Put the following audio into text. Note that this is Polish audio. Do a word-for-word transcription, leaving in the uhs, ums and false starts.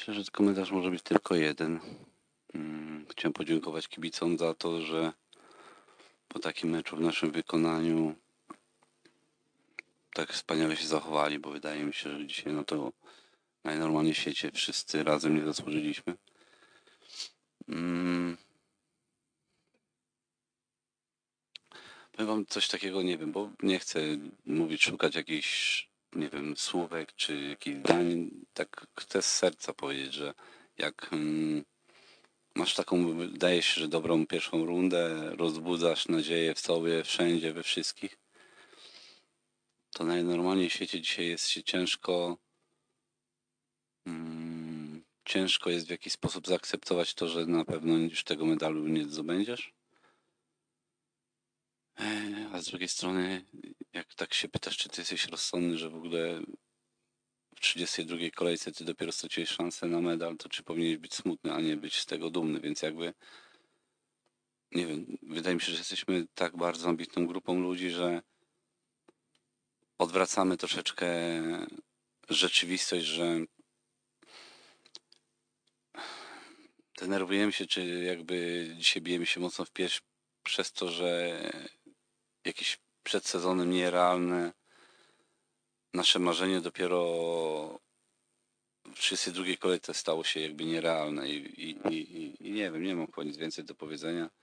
Myślę, że komentarz może być tylko jeden. Chciałem podziękować kibicom za to, że po takim meczu w naszym wykonaniu tak wspaniale się zachowali, bo wydaje mi się, że dzisiaj no to najnormalniej w świecie wszyscy razem nie zasłużyliśmy. Hmm. Powiem wam coś takiego, nie wiem, bo nie chcę mówić, szukać jakichś, nie wiem, słówek czy jakichś zdań. Tak chcę z serca powiedzieć, że jak hmm, masz taką, wydaje się, że dobrą pierwszą rundę, rozbudzasz nadzieję w sobie, wszędzie, we wszystkich, to najnormalniej w świecie dzisiaj jest się ciężko hmm, ciężko jest w jakiś sposób zaakceptować to, że na pewno już tego medalu nie zdobędziesz. A z drugiej strony, jak tak się pytasz, czy ty jesteś rozsądny, że w ogóle w trzydziestej drugiej kolejce ty dopiero straciłeś szansę na medal, to czy powinieneś być smutny, a nie być z tego dumny, więc jakby nie wiem, wydaje mi się, że jesteśmy tak bardzo ambitną grupą ludzi, że odwracamy troszeczkę rzeczywistość, że denerwujemy się, czy jakby dzisiaj bijemy się mocno w pierś przez to, że jakieś przed sezonem nierealne nasze marzenie dopiero w trzydziestej drugiej kolejce stało się jakby nierealne i, i, i, i nie wiem, nie mam chyba nic więcej do powiedzenia.